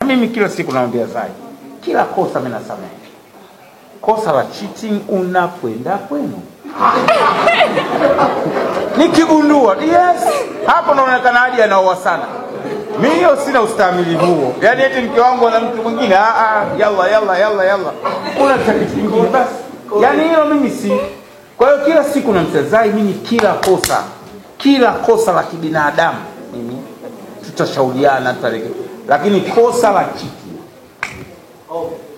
mimi kila siku naambia Zai, kila kosa mimi nasamehe. Kosa la cheating unakwenda kwenu. Nikigundua, yes, hapo naonekana hadi anaoa sana. Mimi hiyo sina ustahimilivu huo. Yaani eti mke wangu na mtu mwingine, yalla. Unataka kitu kingine basi. Yaani hiyo mimi si. Kwa hiyo kila siku namtazai mimi kila kosa la kibinadamu mimi tutashauriana tutaleke. Lakini kosa la cheating